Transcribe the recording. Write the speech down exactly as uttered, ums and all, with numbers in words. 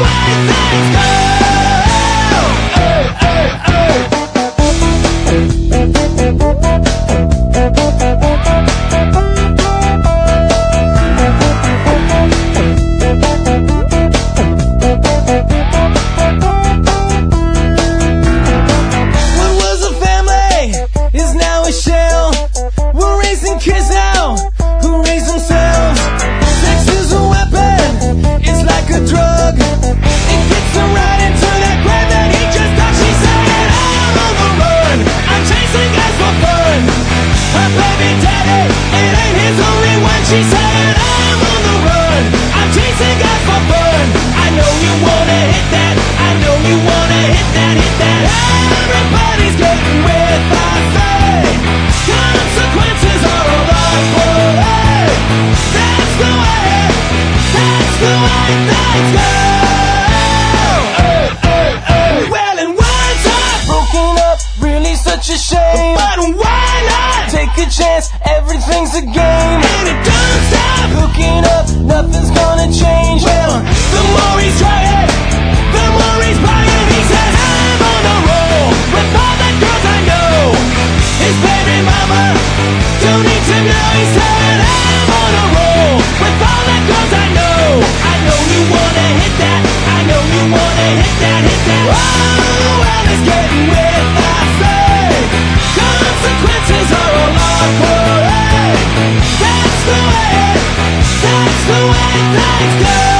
She said, I'm on the run, I'm chasing guys for fun. I know you wanna hit that, I know you wanna hit that, hit that. Everybody's getting with I say, consequences are a lot for hey. That's the way, that's the way things go. Hey, hey, hey. Well, and words are broken up, really such a shame. But why not take a chance, everything's a game. And it don't stop hooking up, nothing's gonna change. Well, the more he's trying, the more he's buying. He said, I'm on a roll with all the girls I know. His baby mama don't need to know. He said, I'm on a roll with all the girls I know. I know you wanna hit that, I know you wanna hit that, hit that. Oh, well, it's getting with I say, consequences are a lot for hey. That's the way, that's the way things go.